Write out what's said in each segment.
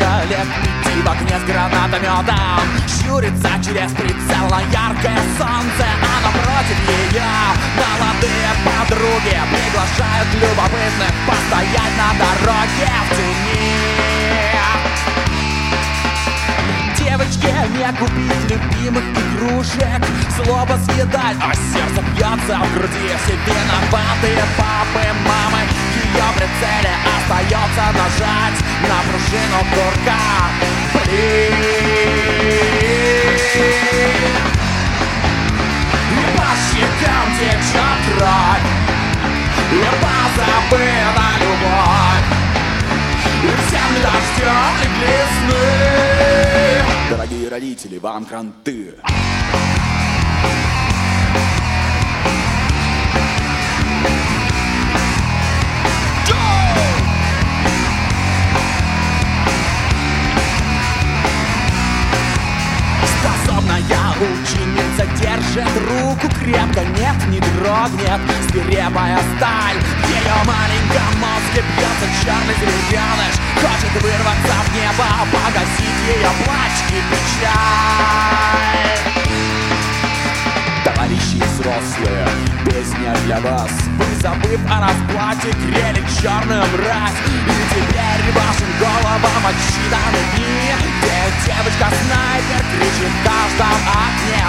девочка лет 5 в окне с гранатометом щурится через прицел на яркое солнце, а напротив ее молодые подруги приглашают любопытных постоять на дороге в тени. Девочке не купить любимых игрушек, злоба съедать, а сердце бьется в груди. Все виноватые папы, мамы, ее прицеле остается нажать на пружину курка. И по щекам течет кровь, и позабыта любовь, и всем дождем легли сны. Дорогие родители, вам кранты. Способная ученица держит руку крепко, нет, не дрогнет свирепая сталь. В ее маленьком мозге бьется черный зелененыш, хочет вырваться в небо, погасить ее плач и печаль. Товарищи взрослые, песня для вас. Вы, забыв о расплате, грели черную мразь. И теперь вашим головам отсчитаны дни, где девочка-снайпер кричит в каждом окне: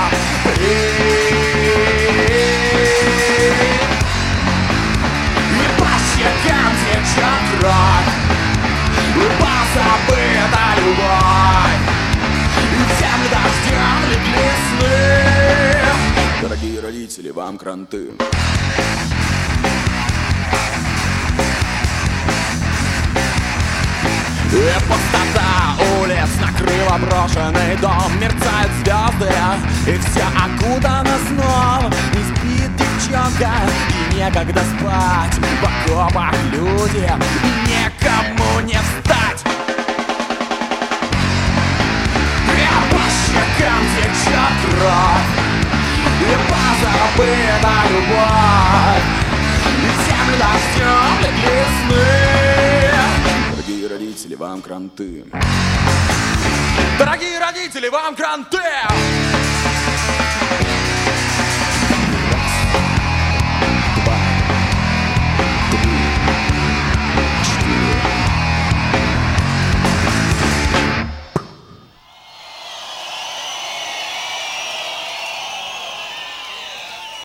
и по щекам течет кровь, и позабыта любовь, и всем дождем легли сны. Дорогие родители, вам кранты. И пустота улиц накрыла брошенный дом. Мерцают звезды, и все окутано сном. Не спит девчонка, и некогда спать. В окопах люди, некому не встать. И по щекам течет кровь, и позабыта любовь, и всем дождем легли сны. Дорогие родители, вам кранты. Дорогие родители, вам кранты.